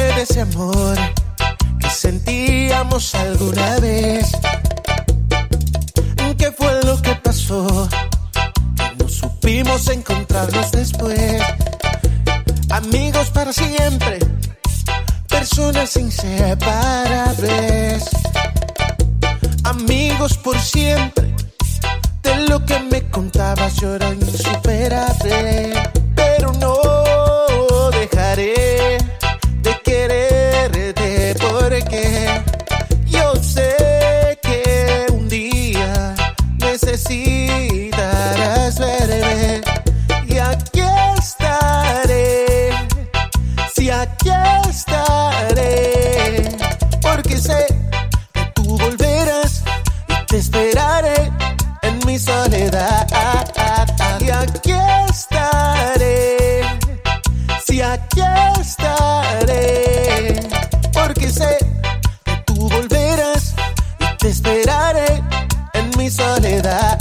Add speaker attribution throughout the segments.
Speaker 1: de ese amor que sentíamos alguna vez? ¿Qué fue lo que pasó? Que no supimos encontrarnos después. Amigos para siempre, personas inseparables. Amigos por siempre, de lo que me contabas yo era insuperable. Pero no dejaré de quererte porque yo sé que un día necesitarás verme. Y aquí estaré, sí, aquí estaré, porque sé que tú volverás y te esperaré en mi soledad. Y aquí estaré, sí, aquí estaré, porque sé que tú volverás y te esperaré en mi soledad.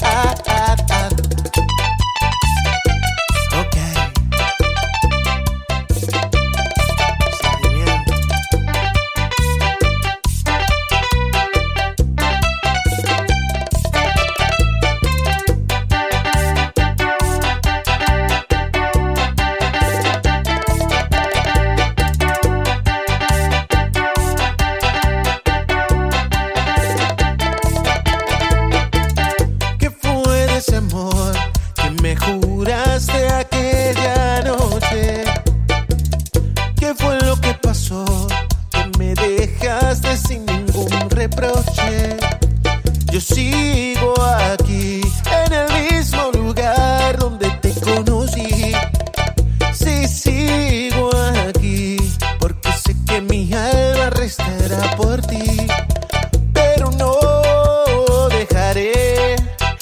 Speaker 1: Ese amor que me juraste aquella noche. ¿Qué fue lo que pasó? Que me dejaste sin ningún reproche. Yo sigo aquí en el mismo lugar donde te conocí. Sí, sigo aquí porque sé que mi alma restará por ti. Pero no dejaré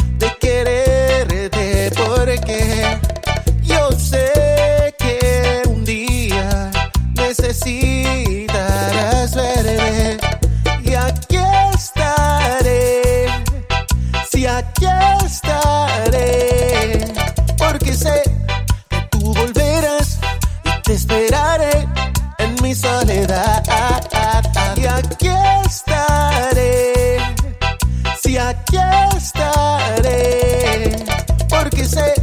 Speaker 1: porque yo sé que un día necesitarás verme. Y aquí estaré, sí, aquí estaré, porque sé que tú volverás y te esperaré en mi soledad. Y aquí estaré, sí, aquí estaré, porque sé